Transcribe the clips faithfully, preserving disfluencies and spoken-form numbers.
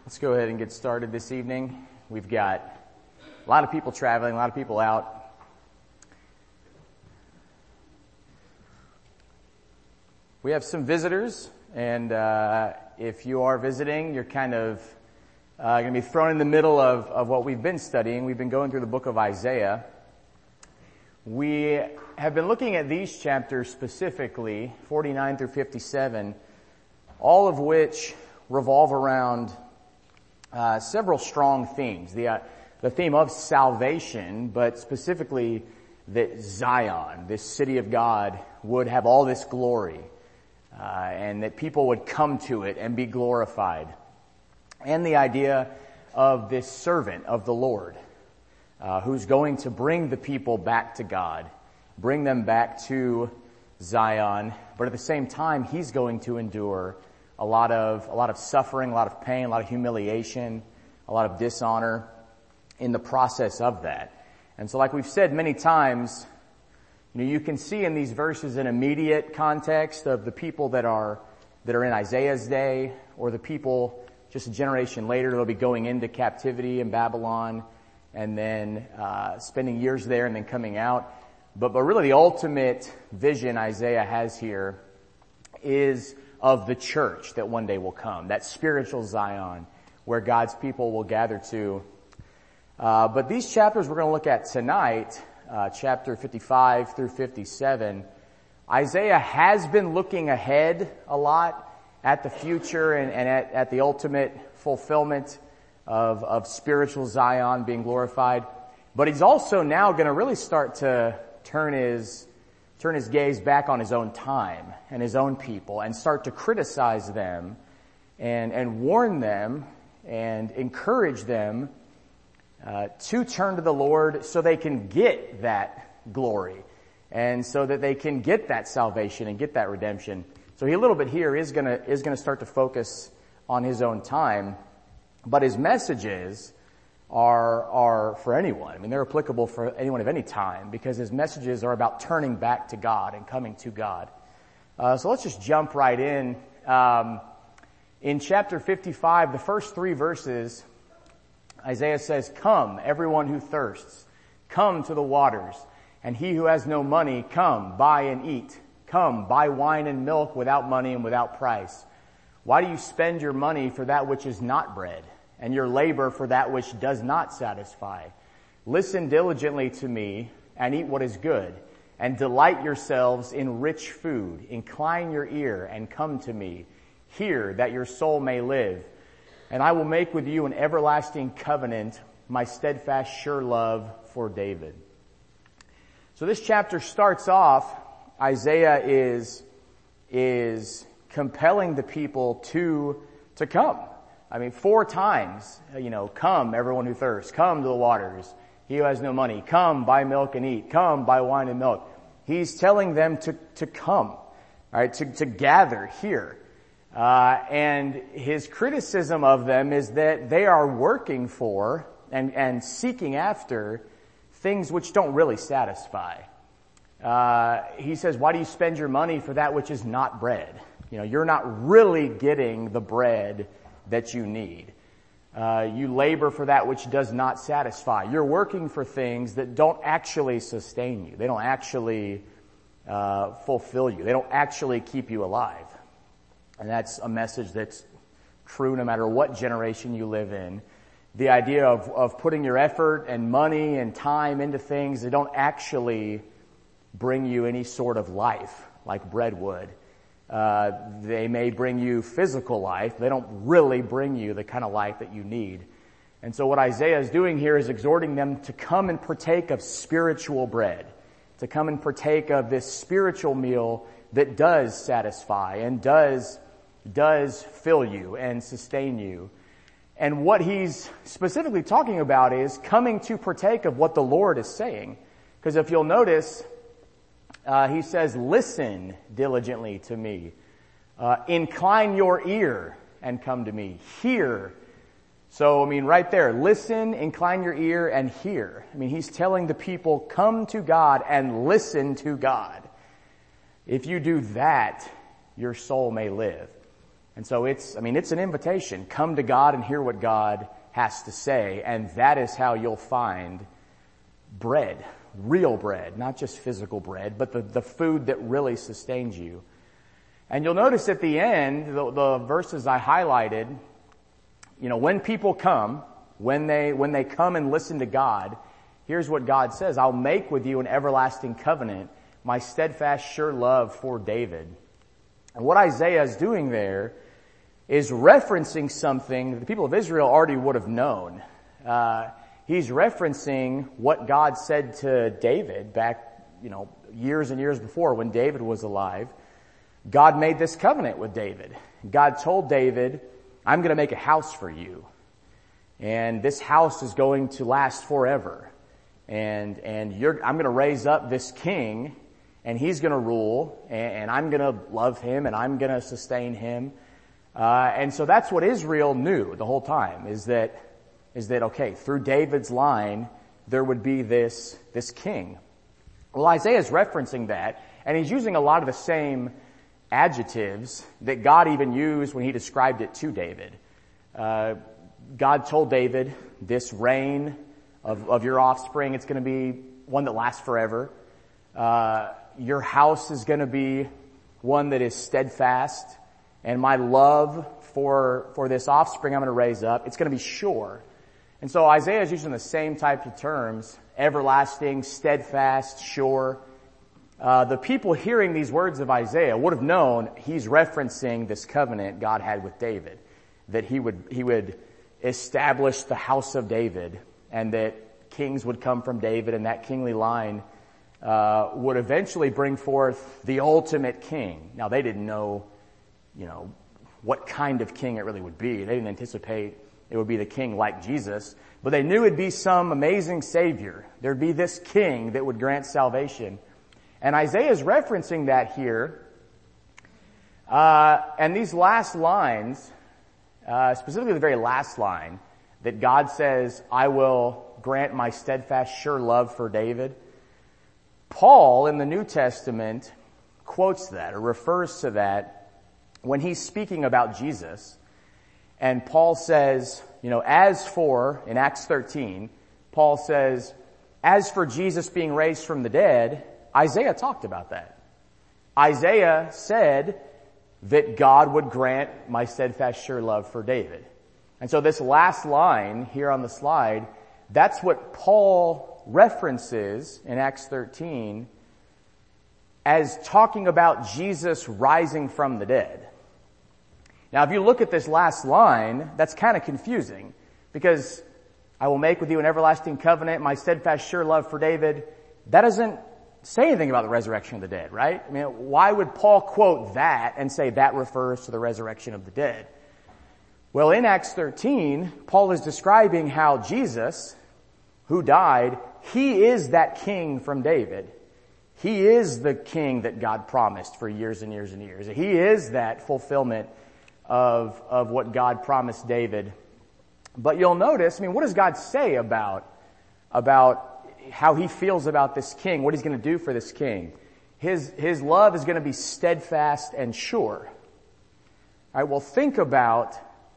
Let's go ahead and get started this evening. We've got a lot of people traveling, a lot of people out. We have some visitors, and uh, if you are visiting, you're kind of uh, going to be thrown in the middle of, of what we've been studying. We've been going through the book of Isaiah. We have been looking at these chapters specifically, forty-nine through fifty-seven, all of which revolve around uh, several strong themes. The, uh, the theme of salvation, but specifically that Zion, this city of God, would have all this glory, uh, and that people would come to it and be glorified. And the idea of this servant of the Lord, uh, who's going to bring the people back to God, bring them back to Zion, but at the same time, he's going to endure a lot of, a lot of suffering, a lot of pain, a lot of humiliation, a lot of dishonor in the process of that. And so like we've said many times, you know, you can see in these verses an immediate context of the people that are, that are in Isaiah's day, or the people just a generation later that'll be going into captivity in Babylon and then, uh, spending years there and then coming out. But, but really the ultimate vision Isaiah has here is of the church that one day will come, that spiritual Zion where God's people will gather to. Uh, but these chapters we're going to look at tonight, uh, chapter fifty-five through fifty-seven, Isaiah has been looking ahead a lot at the future and, and at, at the ultimate fulfillment of, of spiritual Zion being glorified. But he's also now going to really start to turn his turn his gaze back on his own time and his own people and start to criticize them and, and warn them and encourage them uh, to turn to the Lord so they can get that glory and so that they can get that salvation and get that redemption. So he a little bit here is gonna, is gonna start to focus on his own time, but his messages are, are for anyone. I mean, they're applicable for anyone of any time because his messages are about turning back to God and coming to God. Uh, so let's just jump right in. Um, in chapter fifty-five, the first three verses, Isaiah says, "Come, everyone who thirsts, come to the waters, and he who has no money, come, buy and eat. Come, buy wine and milk without money and without price. Why do you spend your money for that which is not bread, and your labor for that which does not satisfy? Listen diligently to me and eat what is good, and delight yourselves in rich food. Incline your ear and come to me. Hear that your soul may live. And I will make with you an everlasting covenant, my steadfast sure love for David." So this chapter starts off, Isaiah is, is compelling the people to, to come. I mean, four times, you know, come everyone who thirsts, come to the waters. He who has no money, come buy milk and eat, come buy wine and milk. He's telling them to, to come, right, to, to gather here. Uh, and his criticism of them is that they are working for and, and seeking after things which don't really satisfy. Uh, he says, why do you spend your money for that which is not bread? You know, you're not really getting the bread that you need. Uh, you labor for that which does not satisfy. You're working for things that don't actually sustain you. They don't actually uh, fulfill you. They don't actually keep you alive. And that's a message that's true no matter what generation you live in. The idea of, of putting your effort and money and time into things that don't actually bring you any sort of life like bread would. Uh, they may bring you physical life. They don't really bring you the kind of life that you need. And so what Isaiah is doing here is exhorting them to come and partake of spiritual bread, to come and partake of this spiritual meal that does satisfy and does, does fill you and sustain you. And what he's specifically talking about is coming to partake of what the Lord is saying. Because if you'll notice, Uh, he says, listen diligently to me. Uh, incline your ear and come to me. Hear. So, I mean, right there, listen, incline your ear, and hear. I mean, he's telling the people, come to God and listen to God. If you do that, your soul may live. And so it's, I mean, it's an invitation. Come to God and hear what God has to say, and that is how you'll find bread, real bread, not just physical bread, but the, the food that really sustains you. And you'll notice at the end, the, the verses I highlighted, you know, when people come, when they, when they come and listen to God, here's what God says: I'll make with you an everlasting covenant, my steadfast, sure love for David. And what Isaiah is doing there is referencing something that the people of Israel already would have known. Uh, he's referencing what God said to David back, you know, years and years before when David was alive. God made this covenant with David. God told David, I'm going to make a house for you. And this house is going to last forever. And, and you're, I'm going to raise up this king, and he's going to rule, and, and I'm going to love him, and I'm going to sustain him. Uh, and so that's what Israel knew the whole time, is that, is that, okay, through David's line, there would be this, this king. Well, Isaiah is referencing that, and he's using a lot of the same adjectives that God even used when he described it to David. Uh, God told David, this reign of, of your offspring, it's going to be one that lasts forever. Uh, your house is going to be one that is steadfast. And my love for, for this offspring I'm going to raise up, it's going to be sure. And so Isaiah is using the same types of terms: everlasting, steadfast, sure. Uh, the people hearing these words of Isaiah would have known he's referencing this covenant God had with David, that he would, he would establish the house of David, and that kings would come from David, and that kingly line, uh, would eventually bring forth the ultimate king. Now, they didn't know, you know, what kind of king it really would be. They didn't anticipate it would be the king like Jesus, but they knew it'd be some amazing savior. There'd be this king that would grant salvation. And Isaiah is referencing that here. Uh, and these last lines, uh, specifically the very last line, that God says, I will grant my steadfast, sure love for David. Paul in the New Testament quotes that, or refers to that, when he's speaking about Jesus. And Paul says, you know, as for, in Acts thirteen, Paul says, as for Jesus being raised from the dead, Isaiah talked about that. Isaiah said that God would grant my steadfast, sure love for David. And so this last line here on the slide, that's what Paul references in Acts thirteen as talking about Jesus rising from the dead. Now, if you look at this last line, that's kind of confusing, because I will make with you an everlasting covenant, my steadfast, sure love for David. That doesn't say anything about the resurrection of the dead, right? I mean, why would Paul quote that and say that refers to the resurrection of the dead? Well, in Acts thirteen, Paul is describing how Jesus, who died, he is that king from David. He is the king that God promised for years and years and years. He is that fulfillment of, of what God promised David. But you'll notice, I mean, what does God say about, about how he feels about this king, what he's going to do for this king? His, his love is going to be steadfast and sure. All right, well, think about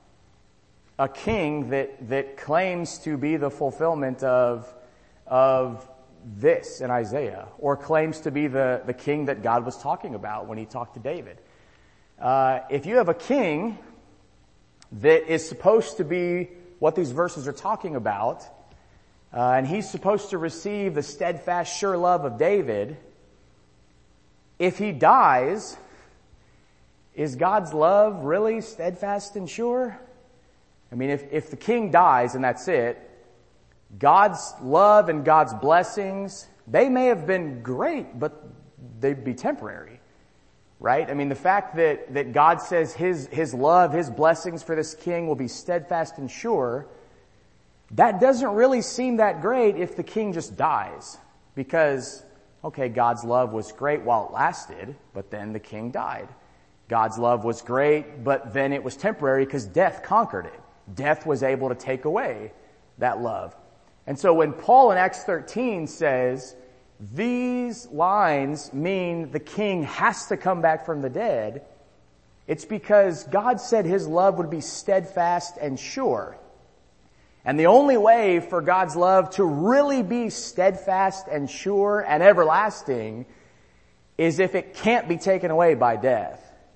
a king that, that claims to be the fulfillment of, of this in Isaiah, or claims to be the, the king that God was talking about when he talked to David. Uh, if you have a king that is supposed to be what these verses are talking about, uh, and he's supposed to receive the steadfast, sure love of David, if he dies, is God's love really steadfast and sure? I mean, if, if the king dies and that's it, God's love and God's blessings, they may have been great, but they'd be temporary, right? I mean, the fact that, that God says his, his love, his blessings for this king will be steadfast and sure, that doesn't really seem that great if the king just dies. Because, okay, God's love was great while it lasted, but then the king died. God's love was great, but then it was temporary because death conquered it. Death was able to take away that love. And so when Paul in Acts thirteen says, these lines mean the king has to come back from the dead, It's because God said his love would be steadfast and sure. And the only way for God's love to really be steadfast and sure and everlasting is if it can't be taken away by death.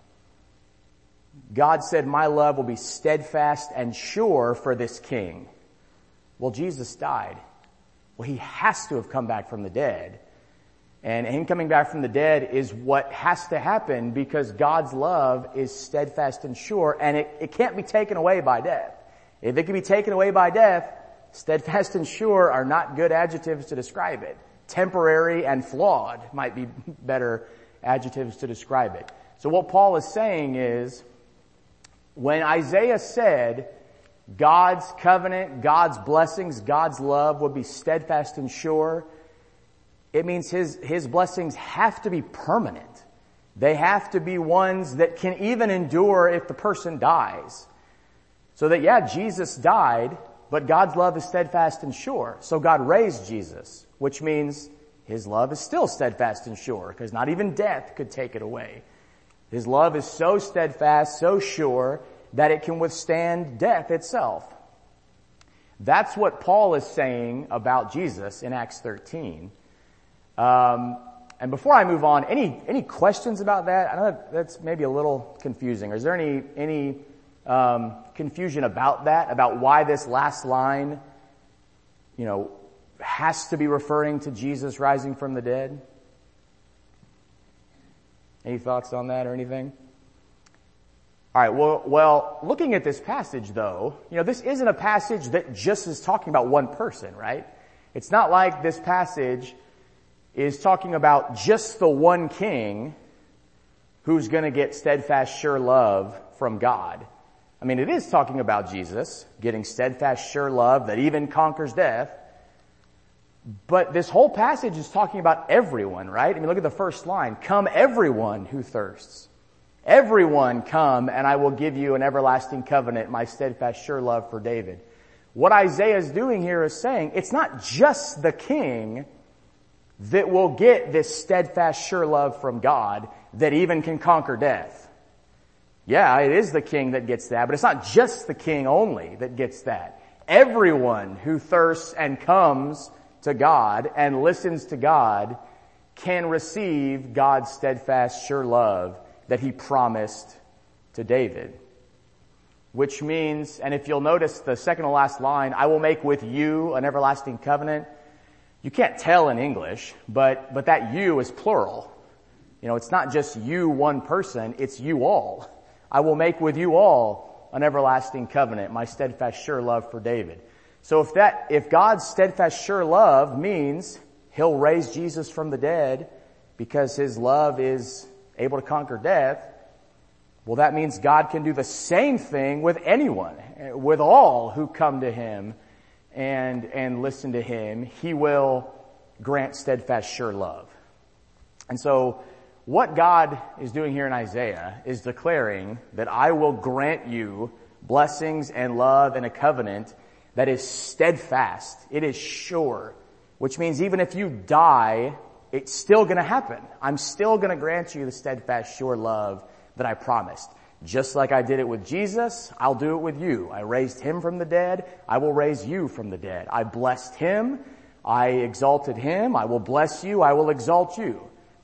God said, my love will be steadfast and sure for this king. Well, Jesus died. Well, he has to have come back from the dead. And him coming back from the dead is what has to happen because God's love is steadfast and sure, and it, it can't be taken away by death. If it can be taken away by death, steadfast and sure are not good adjectives to describe it. Temporary and flawed might be better adjectives to describe it. So what Paul is saying is, when Isaiah said God's covenant, God's blessings, God's love would be steadfast and sure, it means his, his blessings have to be permanent. They have to be ones that can even endure if the person dies. So that, yeah, Jesus died, but God's love is steadfast and sure. So God raised Jesus, which means his love is still steadfast and sure, because not even death could take it away. His love is so steadfast, so sure, that it can withstand death itself. That's what Paul is saying about Jesus in Acts thirteen. Um, and before I move on, any any questions about that? I know that that's maybe a little confusing. Is there any any um, confusion about that? About why this last line, you know, has to be referring to Jesus rising from the dead? Any thoughts on that or anything? All right, well, well, looking at this passage though, you know, this isn't a passage that just is talking about one person, right? It's not like this passage is talking about just the one king who's going to get steadfast, sure love from God. I mean, it is talking about Jesus getting steadfast, sure love that even conquers death. But this whole passage is talking about everyone, right? I mean, look at the first line. Come everyone who thirsts. Everyone come and I will give you an everlasting covenant, my steadfast, sure love for David. What Isaiah is doing here is saying it's not just the king that will get this steadfast, sure love from God that even can conquer death. Yeah, it is the king that gets that, but it's not just the king only that gets that. Everyone who thirsts and comes to God and listens to God can receive God's steadfast, sure love that he promised to David. Which means, and if you'll notice the second to last line, I will make with you an everlasting covenant. You can't tell in English, but, but that you is plural. You know, it's not just you, one person, it's you all. I will make with you all an everlasting covenant, my steadfast, sure love for David. So if that, if God's steadfast, sure love means he'll raise Jesus from the dead because his love is able to conquer death, well, that means God can do the same thing with anyone, with all who come to him and, and listen to him. He will grant steadfast, sure love. And so what God is doing here in Isaiah is declaring that I will grant you blessings and love and a covenant that is steadfast. It is sure, which means even if you die, it's still going to happen. I'm still going to grant you the steadfast, sure love that I promised. Just like I did it with Jesus, I'll do it with you. I raised him from the dead. I will raise you from the dead. I blessed him. I exalted him. I will bless you. I will exalt you.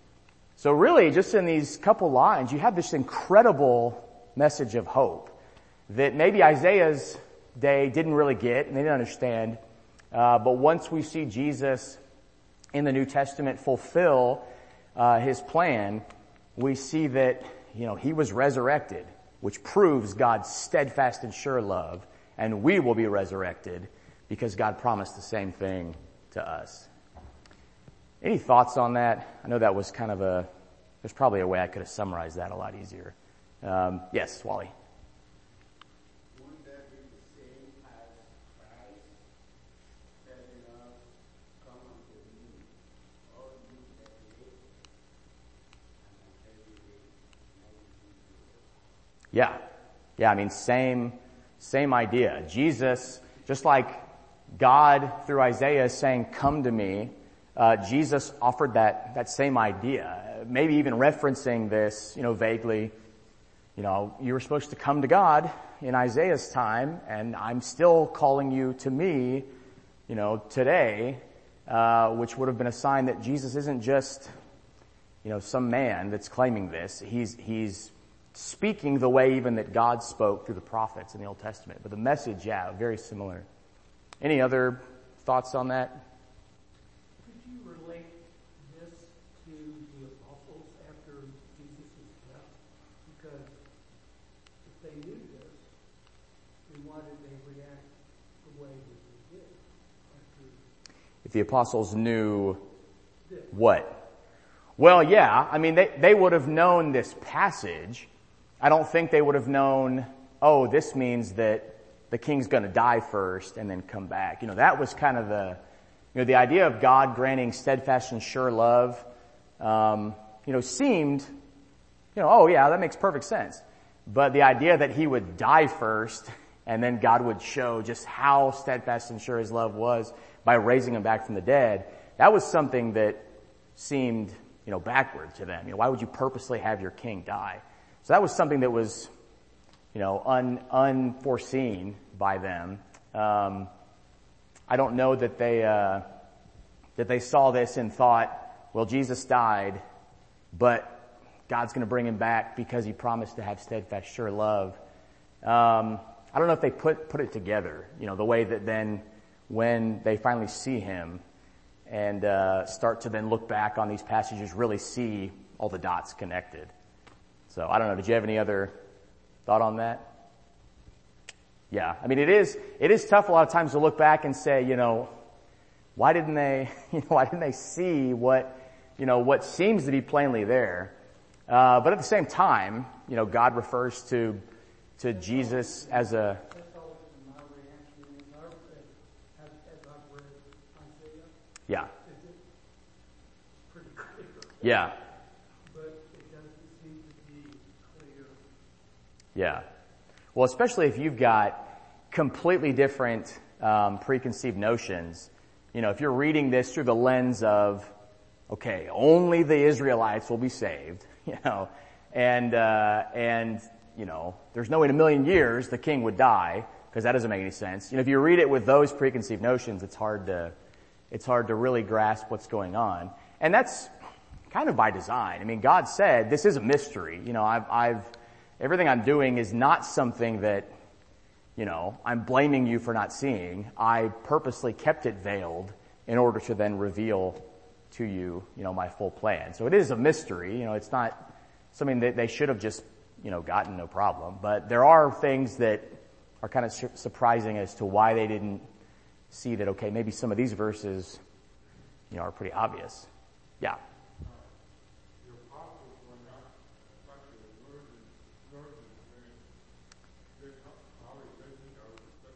So really, just in these couple lines, you have this incredible message of hope that maybe Isaiah's day didn't really get and they didn't understand. Uh, but once we see Jesus in the New Testament fulfill uh, his plan, we see that, you know, he was resurrected, which proves God's steadfast and sure love, and we will be resurrected because God promised the same thing to us. Any thoughts on that? I know that was kind of a, there's probably a way I could have summarized that a lot easier. Um, yes, Wally. Wouldn't that be the same as Christ setting up, come unto me, all you that live, and I tell you this, never do. Yeah. Yeah, I mean, same, same idea. Jesus, just like God through Isaiah is saying, come to me, uh, Jesus offered that, that same idea. Maybe even referencing this, you know, vaguely, you you know, you were supposed to come to God in Isaiah's time, and I'm still calling you to me, you know, today, uh, which would have been a sign that Jesus isn't just, you know, some man that's claiming this. He's, he's speaking the way even that God spoke through the prophets in the Old Testament. But the message, yeah, very similar. Any other thoughts on that? Could you relate this to the apostles after Jesus' death? Because if they knew this, then why did they react the way that they did? After If the apostles knew this? what? Well, yeah, I mean, they, they would have known this passage. I don't think they would have known, oh, this means that the king's going to die first and then come back. You know, that was kind of the, you know, the idea of God granting steadfast and sure love, um, you know, seemed, you know, oh yeah, that makes perfect sense. But the idea that he would die first and then God would show just how steadfast and sure his love was by raising him back from the dead, that was something that seemed, you know, backward to them. You know, why would you purposely have your king die? So that was something that was, you know, un, unforeseen by them. Um, I don't know that they, uh, that they saw this and thought, well, Jesus died, but God's going to bring him back because he promised to have steadfast, sure love. Um, I don't know if they put, put it together, you know, the way that then when they finally see him and, uh, start to then look back on these passages, really see all the dots connected. So I don't know. Did you have any other thought on that? Yeah. I mean, it is, it is tough a lot of times to look back and say, you know, why didn't they, you know, why didn't they see what, you know, what seems to be plainly there? Uh, but at the same time, you know, God refers to, to Jesus as a, That's always my reaction is our, as, as I've read Isaiah, yeah, is it pretty clear, yeah, but it doesn't seem to be clear. yeah. Well, especially if you've got completely different, um, preconceived notions. You know, if you're reading this through the lens of, okay, only the Israelites will be saved, you know, and, uh, and, you know, there's no way in a million years the king would die, because that doesn't make any sense. You know, if you read it with those preconceived notions, it's hard to, it's hard to really grasp what's going on. And that's kind of by design. I mean, God said, this is a mystery. You know, I've, I've, everything I'm doing is not something that, you know, I'm blaming you for not seeing. I purposely kept it veiled in order to then reveal to you, you know, my full plan. So it is a mystery. You know, it's not something that they should have just, you know, gotten, no problem. But there are things that are kind of su- surprising as to why they didn't see that, okay, maybe some of these verses, you know, are pretty obvious. Yeah. Your apostles were not such a virgin, virgin, they, they probably didn't know that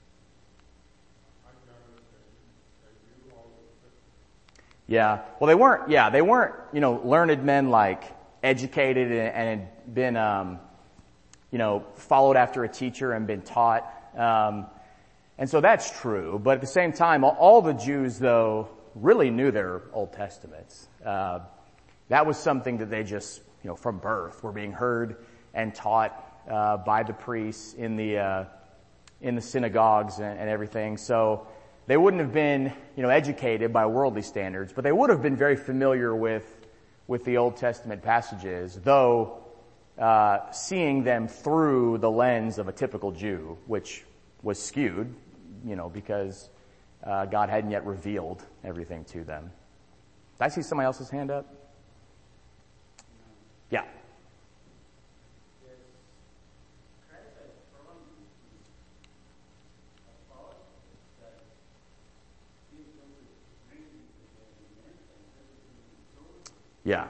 I gather that they knew all of this. Yeah. Well, they weren't, yeah, they weren't, you know, learned men like educated and, and had been, um, you know, followed after a teacher and been taught. Um, and so that's true. But at the same time, all, all the Jews, though, really knew their Old Testaments. Uh, that was something that they just, you know, from birth were being heard and taught, uh, by the priests in the, uh, in the synagogues and, and everything. So they wouldn't have been, you know, educated by worldly standards, but they would have been very familiar with, with the Old Testament passages, though, uh, seeing them through the lens of a typical Jew, which was skewed, you know, because, uh, God hadn't yet revealed everything to them. Did I see somebody else's hand up? Yeah. Yeah.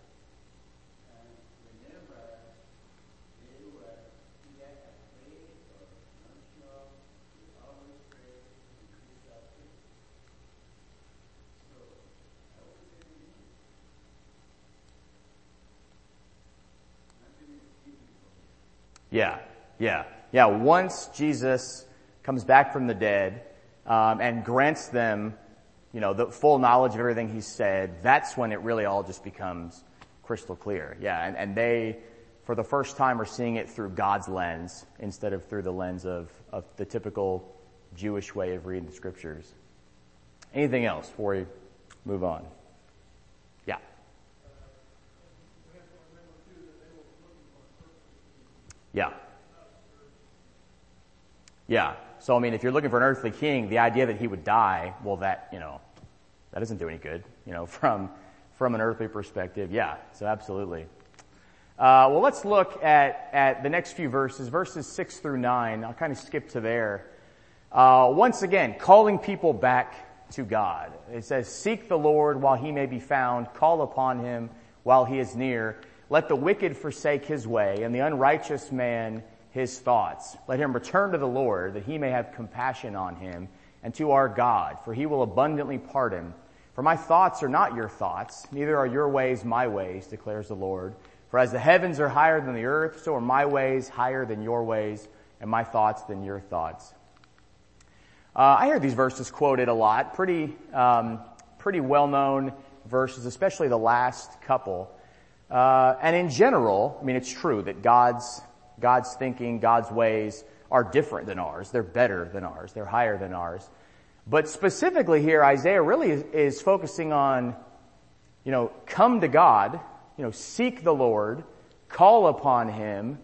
Yeah, yeah, yeah. Once Jesus comes back from the dead, um, and grants them, you know, the full knowledge of everything he said, that's when it really all just becomes crystal clear. Yeah, and, and they, for the first time are seeing it through God's lens instead of through the lens of, of the typical Jewish way of reading the scriptures. Anything else before we move on? Yeah. Yeah. Yeah. So, I mean, if you're looking for an earthly king, the idea that he would die, well, that, you know, that doesn't do any good, you know, from, from an earthly perspective. Yeah. So absolutely. Uh, well, let's look at, at the next few verses, verses six through nine. I'll kind of skip to there. Uh, once again, calling people back to God. It says, seek the Lord while he may be found, call upon him while he is near. Let the wicked forsake his way, and the unrighteous man his thoughts. Let him return to the Lord, that he may have compassion on him, and to our God, for he will abundantly pardon. For my thoughts are not your thoughts, neither are your ways my ways, declares the Lord. For as the heavens are higher than the earth, so are my ways higher than your ways, and my thoughts than your thoughts. Uh, I hear these verses quoted a lot, pretty, um, pretty well-known verses, especially the last couple. Uh, and in general, I mean, it's true that God's, God's thinking, God's ways are different than ours. They're better than ours. They're higher than ours. But specifically here, Isaiah really is, is focusing on, you know, come to God, you know, seek the Lord, call upon him,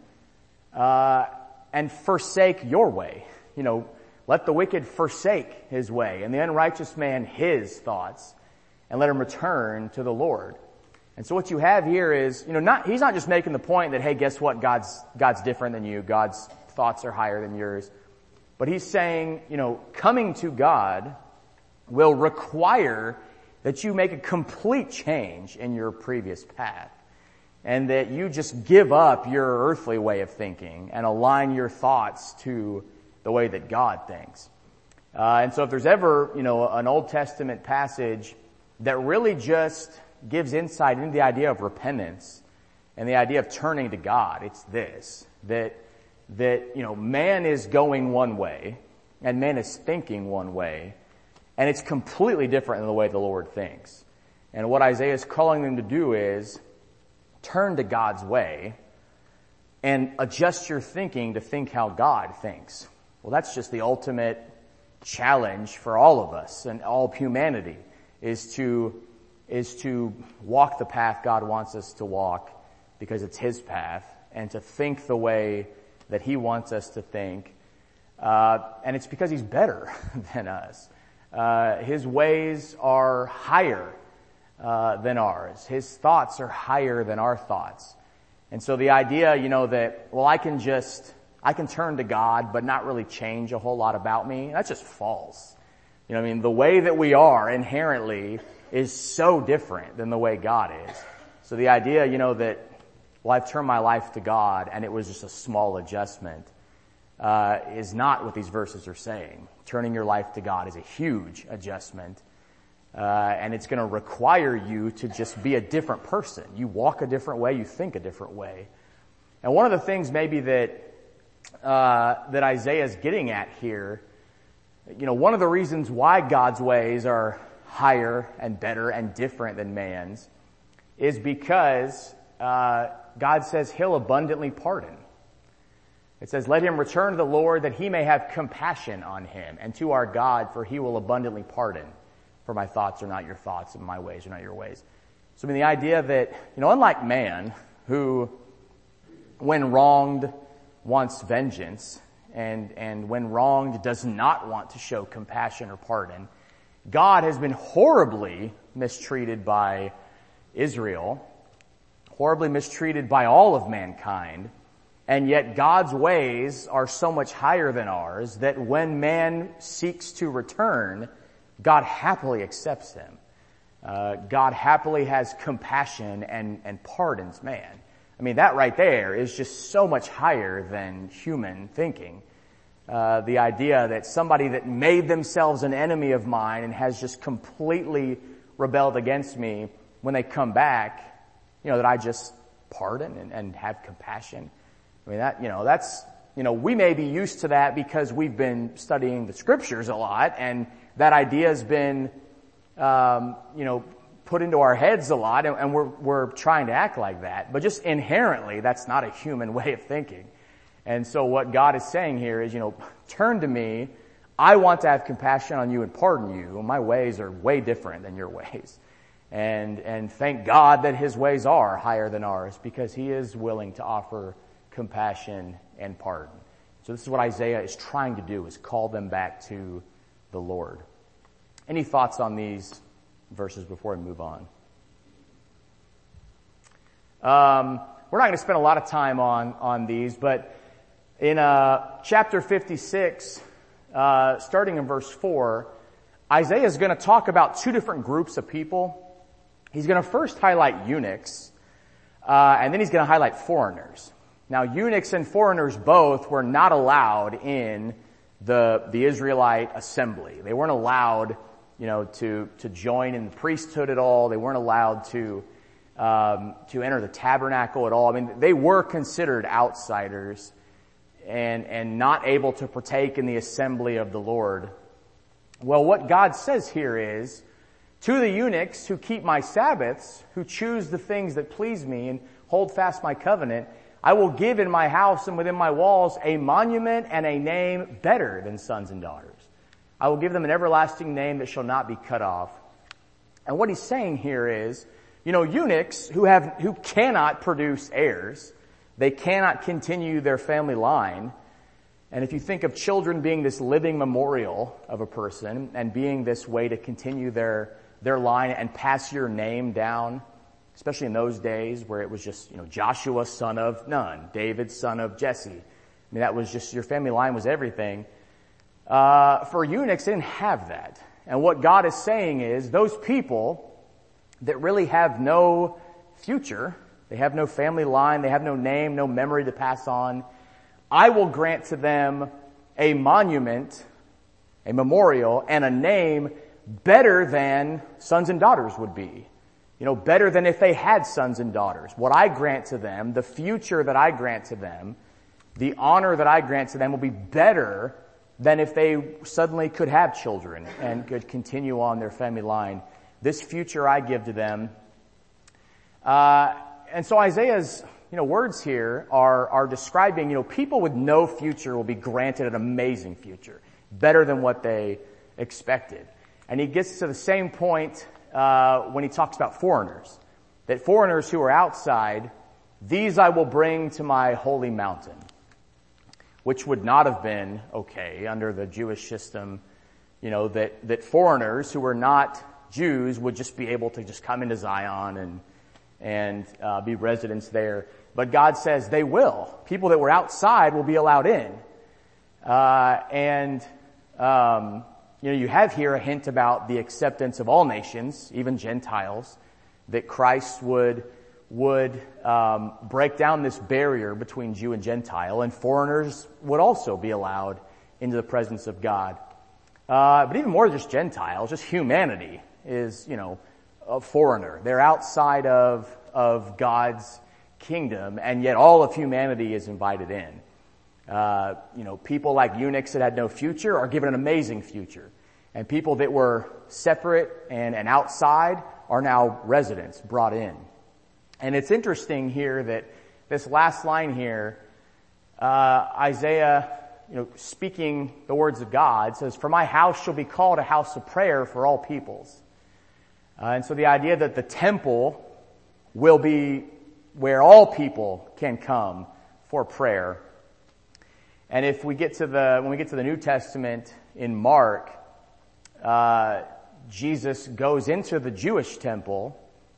uh, and forsake your way. You know, let the wicked forsake his way, and the unrighteous man his thoughts, and let him return to the Lord. And so what you have here is, you know, not, he's not just making the point that, hey, guess what? God's, God's different than you. God's thoughts are higher than yours. But he's saying, you know, coming to God will require that you make a complete change in your previous path, and that you just give up your earthly way of thinking and align your thoughts to the way that God thinks. Uh, and so if there's ever, you know, an Old Testament passage that really just gives insight into the idea of repentance and the idea of turning to God, it's this, that, that, you know, man is going one way and man is thinking one way, and it's completely different than the way the Lord thinks. And what Isaiah is calling them to do is turn to God's way and adjust your thinking to think how God thinks. Well, that's just the ultimate challenge for all of us and all of humanity, is to, is to walk the path God wants us to walk because it's his path, and to think the way that he wants us to think. Uh, and it's because he's better than us. Uh, his ways are higher uh, than ours. His thoughts are higher than our thoughts. And so the idea, you know, that, well, I can just, I can turn to God but not really change a whole lot about me, that's just false. You know what I mean? The way that we are inherently is so different than the way God is. So the idea, you know, that, well, I've turned my life to God and it was just a small adjustment, uh, is not what these verses are saying. Turning your life to God is a huge adjustment. Uh, and it's going to require you to just be a different person. You walk a different way, you think a different way. And one of the things maybe that, uh, that Isaiah is getting at here, you know, one of the reasons why God's ways are higher and better and different than man's is because, uh, God says he'll abundantly pardon. It says, let him return to the Lord that he may have compassion on him, and to our God, for he will abundantly pardon. For my thoughts are not your thoughts, and my ways are not your ways. So I mean, the idea that, you know, unlike man, who, when wronged, wants vengeance, and, and when wronged does not want to show compassion or pardon, God has been horribly mistreated by Israel, horribly mistreated by all of mankind, and yet God's ways are so much higher than ours that when man seeks to return, God happily accepts him. Uh, God happily has compassion and, and pardons man. I mean, that right there is just so much higher than human thinking. Uh, the idea that somebody that made themselves an enemy of mine and has just completely rebelled against me, when they come back, you know, that I just pardon and, and have compassion. I mean, that, you know, that's, you know, we may be used to that because we've been studying the scriptures a lot, and that idea has been, um, you know, put into our heads a lot, and, and we're, we're trying to act like that. But just inherently, that's not a human way of thinking. And so what God is saying here is, you know, turn to me. I want to have compassion on you and pardon you. My ways are way different than your ways. And, and thank God that his ways are higher than ours, because he is willing to offer compassion and pardon. So this is what Isaiah is trying to do, is call them back to the Lord. Any thoughts on these verses before we move on? Um, we're not going to spend a lot of time on, on these, but in uh, chapter fifty-six, uh, starting in verse four, Isaiah is going to talk about two different groups of people. He's going to first highlight eunuchs, uh, and then he's going to highlight foreigners. Now, eunuchs and foreigners both were not allowed in the the Israelite assembly. They weren't allowed, you know, to to join in the priesthood at all. They weren't allowed to um, to enter the tabernacle at all. I mean, they were considered outsiders and and not able to partake in the assembly of the Lord. Well, what God says here is, to the eunuchs who keep my Sabbaths, who choose the things that please me and hold fast my covenant, I will give in my house and within my walls a monument and a name better than sons and daughters. I will give them an everlasting name that shall not be cut off. And what he's saying here is, you know, eunuchs who have, who cannot produce heirs, they cannot continue their family line. And if you think of children being this living memorial of a person and being this way to continue their, their line and pass your name down, especially in those days where it was just, you know, Joshua, son of Nun, David, son of Jesse. I mean, that was just, your family line was everything. Uh, for eunuchs, they didn't have that. And what God is saying is, those people that really have no future, they have no family line, they have no name, no memory to pass on, I will grant to them a monument, a memorial, and a name better than sons and daughters would be. You know, better than if they had sons and daughters. What I grant to them, the future that I grant to them, the honor that I grant to them will be better than if they suddenly could have children and could continue on their family line. This future I give to them. Uh, and so Isaiah's, you know, words here are, are describing, you know, people with no future will be granted an amazing future, better than what they expected. And he gets to the same point Uh, when he talks about foreigners, that foreigners who are outside, these I will bring to my holy mountain, which would not have been okay under the Jewish system, you know, that, that foreigners who were not Jews would just be able to just come into Zion and, and, uh, be residents there. But God says they will. People that were outside will be allowed in. Uh, and, um, You know, you have here a hint about the acceptance of all nations, even Gentiles, that Christ would, would, um, break down this barrier between Jew and Gentile, and foreigners would also be allowed into the presence of God. Uh, but even more than just Gentiles, just humanity is, you know, a foreigner. They're outside of, of God's kingdom, and yet all of humanity is invited in. Uh, you know, people like eunuchs that had no future are given an amazing future. And people that were separate and, and outside are now residents brought in. And it's interesting here that this last line here, uh, Isaiah, you know, speaking the words of God, says, "For my house shall be called a house of prayer for all peoples." Uh, and so the idea that the temple will be where all people can come for prayer. And if we get to the, when we get to the New Testament in Mark, uh, Jesus goes into the Jewish temple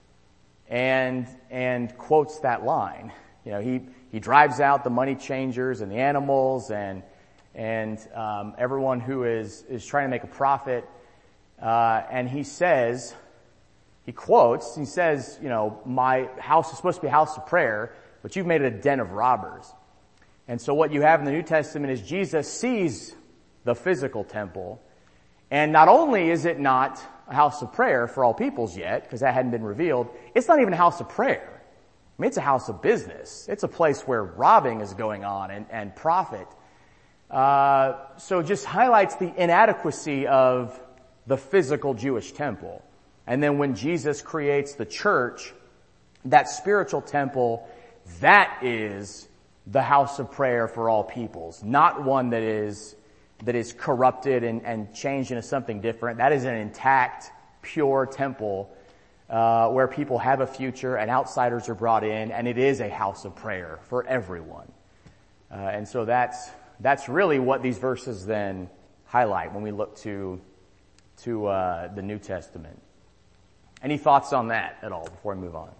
and, and quotes that line. You know, he, he drives out the money changers and the animals and, and, um, everyone who is, is trying to make a profit. Uh, and he says, he quotes, he says, you know, my house is supposed to be a house of prayer, but you've made it a den of robbers. And so what you have in the New Testament is Jesus sees the physical temple, and not only is it not a house of prayer for all peoples yet, because that hadn't been revealed, it's not even a house of prayer. I mean, it's a house of business. It's a place where robbing is going on and, and profit. Uh, so it just highlights the inadequacy of the physical Jewish temple. And then when Jesus creates the church, that spiritual temple, that is the house of prayer for all peoples, not one that is that is corrupted and, and changed into something different. That is an intact, pure temple uh, where people have a future and outsiders are brought in, and it is a house of prayer for everyone. Uh, and so that's that's really what these verses then highlight when we look to to uh, the New Testament. Any thoughts on that at all before we move on?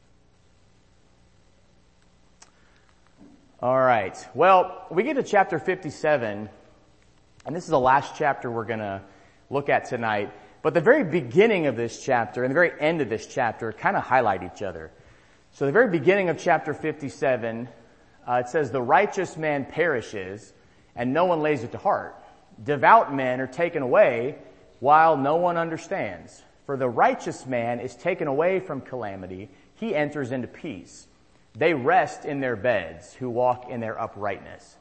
All right. Well, we get to chapter fifty-seven, and this is the last chapter we're going to look at tonight. But the very beginning of this chapter and the very end of this chapter kind of highlight each other. So the very beginning of chapter fifty-seven, uh, it says, "The righteous man perishes, and no one lays it to heart. Devout men are taken away, while no one understands. For the righteous man is taken away from calamity, he enters into peace. They rest in their beds who walk in their uprightness."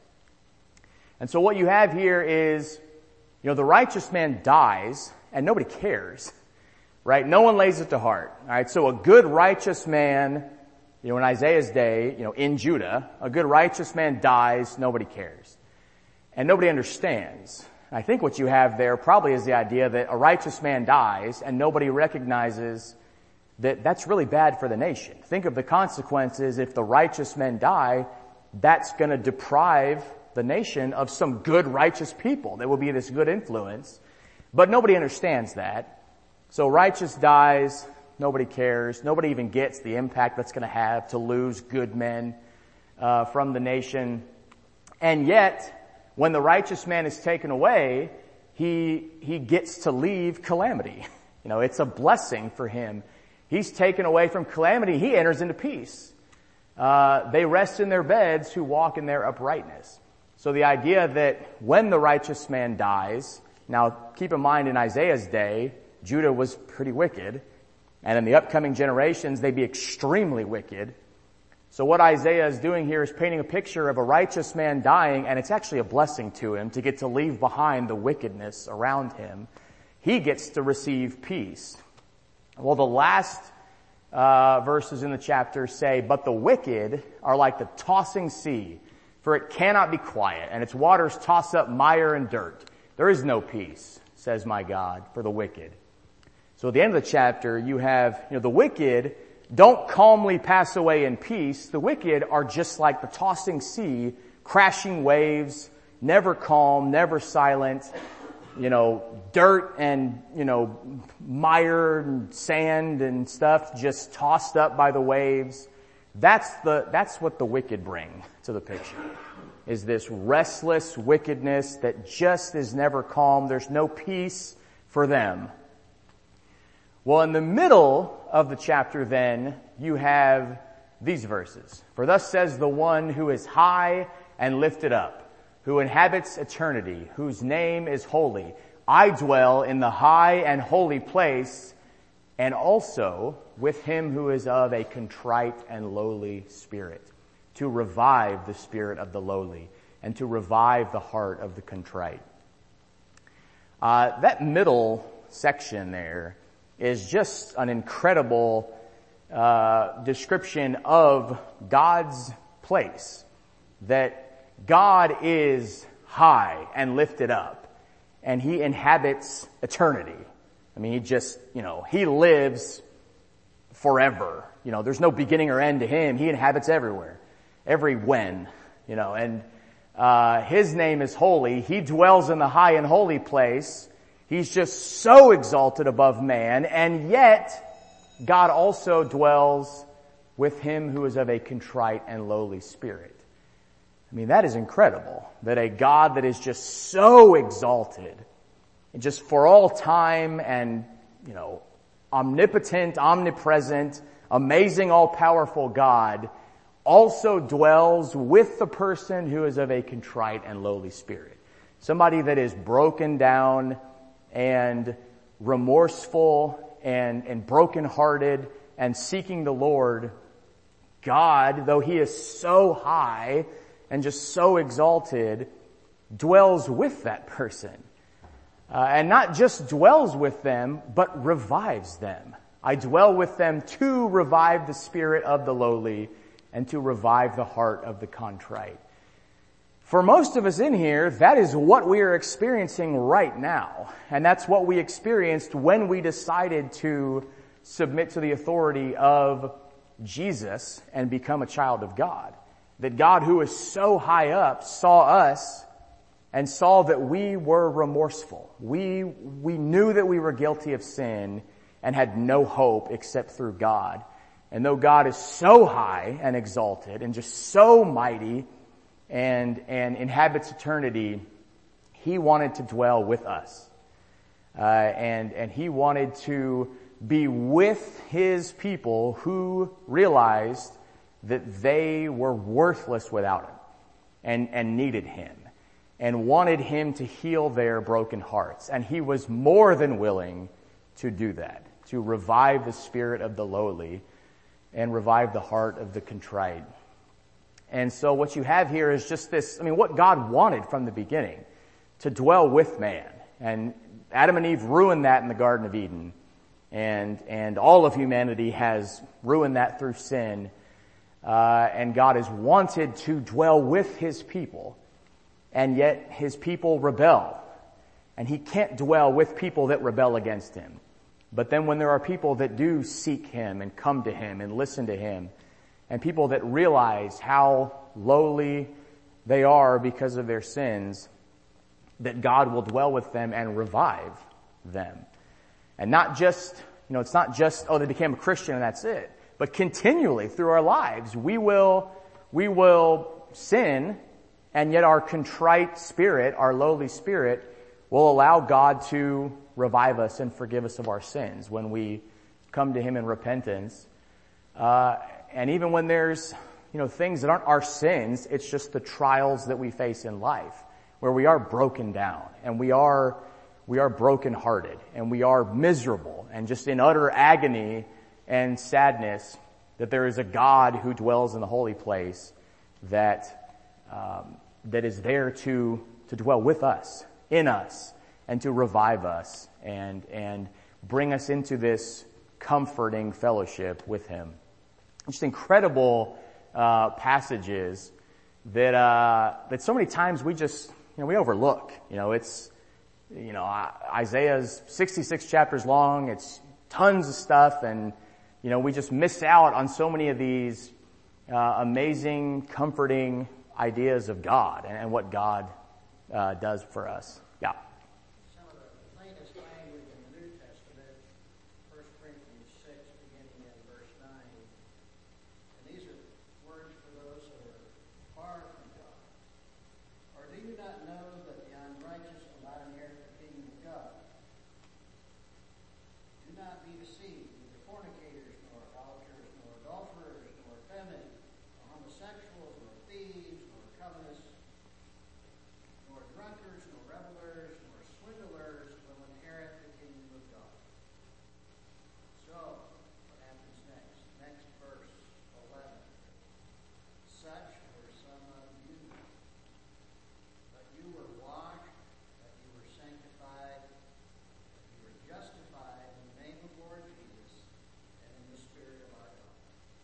And so what you have here is, you know, the righteous man dies and nobody cares, right? No one lays it to heart. All right. So a good righteous man, you know, in Isaiah's day, you know, in Judah, a good righteous man dies, nobody cares. And nobody understands. I think what you have there probably is the idea that a righteous man dies and nobody recognizes that that's really bad for the nation. Think of the consequences if the righteous men die. That's going to deprive the nation of some good righteous people. There will be this good influence. But nobody understands that. So righteous dies, nobody cares. Nobody even gets the impact that's going to have to lose good men uh, from the nation. And yet, when the righteous man is taken away, he he gets to leave calamity. You know, it's a blessing for him. He's taken away from calamity. He enters into peace. Uh, they rest in their beds who walk in their uprightness. So the idea that when the righteous man dies, now keep in mind in Isaiah's day, Judah was pretty wicked. And in the upcoming generations, they'd be extremely wicked. So what Isaiah is doing here is painting a picture of a righteous man dying, and it's actually a blessing to him to get to leave behind the wickedness around him. He gets to receive peace. Well, the last uh verses in the chapter say, "But the wicked are like the tossing sea, for it cannot be quiet, and its waters toss up mire and dirt. There is no peace, says my God, for the wicked." So at the end of the chapter, you have, you know, the wicked don't calmly pass away in peace. The wicked are just like the tossing sea, crashing waves, never calm, never silent. You know, dirt and, you know, mire and sand and stuff just tossed up by the waves. That's the, that's what the wicked bring to the picture, is this restless wickedness that just is never calm. There's no peace for them. Well, in the middle of the chapter then, you have these verses. "For thus says the one who is high and lifted up, who inhabits eternity, whose name is holy. I dwell in the high and holy place, and also with him who is of a contrite and lowly spirit, to revive the spirit of the lowly, and to revive the heart of the contrite." Uh, that middle section there is just an incredible uh description of God's place. That God is high and lifted up, and he inhabits eternity. I mean, he just, you know, he lives forever. You know, there's no beginning or end to him. He inhabits everywhere, every when, you know, and uh his name is holy. He dwells in the high and holy place. He's just so exalted above man, and yet God also dwells with him who is of a contrite and lowly spirit. I mean, that is incredible, that a God that is just so exalted, and just for all time and, you know, omnipotent, omnipresent, amazing, all-powerful God also dwells with the person who is of a contrite and lowly spirit. Somebody that is broken down and remorseful and, and brokenhearted and seeking the Lord. God, though he is so high and just so exalted, dwells with that person. Uh, and not just dwells with them, but revives them. I dwell with them to revive the spirit of the lowly and to revive the heart of the contrite. For most of us in here, that is what we are experiencing right now. And that's what we experienced when we decided to submit to the authority of Jesus and become a child of God. That God, who is so high up, saw us and saw that we were remorseful. We, we knew that we were guilty of sin and had no hope except through God. And though God is so high and exalted and just so mighty and, and inhabits eternity, He wanted to dwell with us. Uh, and, and He wanted to be with His people who realized that they were worthless without Him and, and needed Him and wanted Him to heal their broken hearts. And He was more than willing to do that, to revive the spirit of the lowly and revive the heart of the contrite. And so what you have here is just this, I mean, what God wanted from the beginning, to dwell with man. And Adam and Eve ruined that in the Garden of Eden. And, and all of humanity has ruined that through sin. Uh, and God has wanted to dwell with His people. And yet His people rebel. And He can't dwell with people that rebel against Him. But then when there are people that do seek Him and come to Him and listen to Him, and people that realize how lowly they are because of their sins, that God will dwell with them and revive them. And not just, you know, it's not just, oh, they became a Christian and that's it. But continually through our lives, we will, we will sin, and yet our contrite spirit, our lowly spirit, will allow God to revive us and forgive us of our sins when we come to Him in repentance. Uh, and even when there's, you know, things that aren't our sins, it's just the trials that we face in life, where we are broken down and we are, we are brokenhearted and we are miserable and just in utter agony and sadness, that there is a God who dwells in the holy place that, um, that is there to, to dwell with us, in us, and to revive us and, and bring us into this comforting fellowship with Him. Just incredible, uh, passages that, uh, that so many times we just, you know, we overlook. You know, it's, you know, Isaiah's sixty-six chapters long. It's tons of stuff, and, you know, we just miss out on so many of these, uh, amazing, comforting ideas of God and, and what God, uh, does for us. Yeah. Some of the plainest language in the New Testament, First Corinthians six, beginning in verse nine. And these are words for those who are far from God. Or do you not know that the unrighteous will not inherit the kingdom of God? Do not be deceived, neither fornicators, nor idolaters, nor adulterers, nor effeminate, nor homosexuals, nor thieves, nor covetous, nor drunkards, nor revelers, nor swindlers will inherit the kingdom of God. So, what happens next? Next verse, eleven. Such were some of you. But you were washed, that you were sanctified, that you were justified in the name of Lord Jesus, and in the Spirit of our God.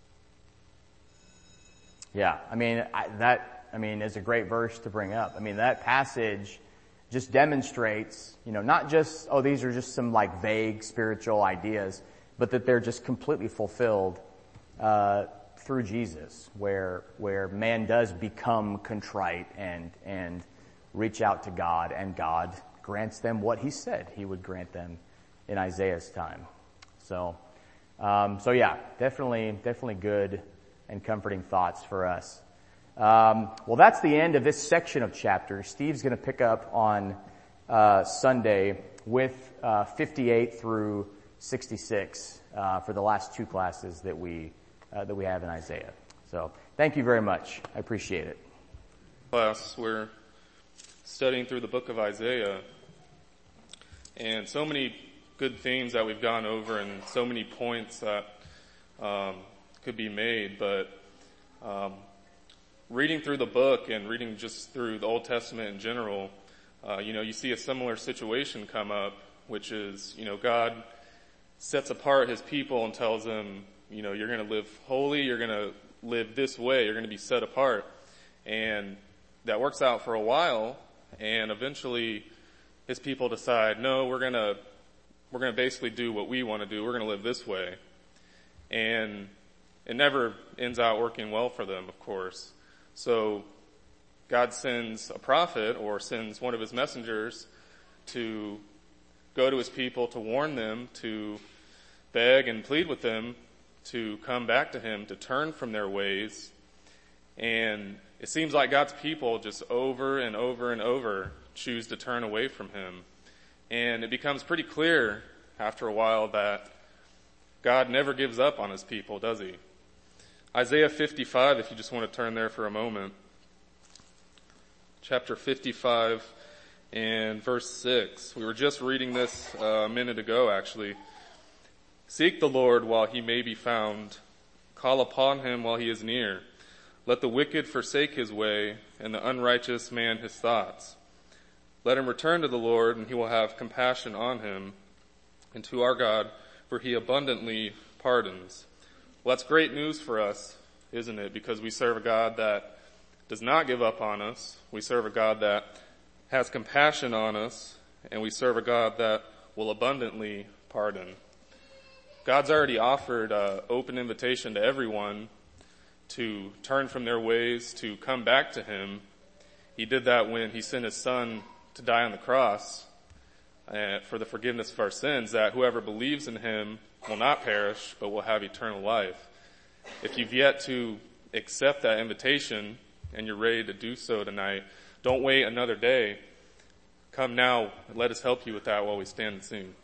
Yeah, I mean, I, that, I mean, is a great verse to bring up. I mean, that passage just demonstrates, you know, not just, oh, these are just some like vague spiritual ideas, but that they're just completely fulfilled, uh, through Jesus, where, where man does become contrite and, and reach out to God, and God grants them what He said He would grant them in Isaiah's time. So, um, so yeah, definitely, definitely good and comforting thoughts for us. Um, well, that's the end of this section of chapters. Steve's going to pick up on uh, Sunday with uh, fifty-eight through sixty-six uh, for the last two classes that we uh, that we have in Isaiah. So, thank you very much. I appreciate it. Class, we're studying through the book of Isaiah, and so many good themes that we've gone over, and so many points that um, could be made, but um, reading through the book and reading just through the Old Testament in general, Uh, you know, you see a similar situation come up, which is, you know, God sets apart his people and tells them, you know, you're going to live holy, you're going to live this way, you're going to be set apart. And that works out for a while, and eventually his people decide, no, we're going to, we're going to basically do what we want to do, we're going to live this way. And it never ends out working well for them, of course. So God sends a prophet or sends one of his messengers to go to his people to warn them, to beg and plead with them to come back to him, to turn from their ways. And it seems like God's people just over and over and over choose to turn away from him. And it becomes pretty clear after a while that God never gives up on his people, does he? Isaiah fifty-five, if you just want to turn there for a moment. Chapter fifty-five and verse six. We were just reading this uh, a minute ago, actually. Seek the Lord while he may be found. Call upon him while he is near. Let the wicked forsake his way, and the unrighteous man his thoughts. Let him return to the Lord, and he will have compassion on him, and to our God, for he abundantly pardons. Well, that's great news for us, isn't it? Because we serve a God that does not give up on us. We serve a God that has compassion on us, and we serve a God that will abundantly pardon. God's already offered an open invitation to everyone to turn from their ways, to come back to him. He did that when he sent his son to die on the cross uh, for the forgiveness of our sins, that whoever believes in him will not perish, but will have eternal life. If you've yet to accept that invitation and you're ready to do so tonight, don't wait another day. Come now and let us help you with that while we stand and sing.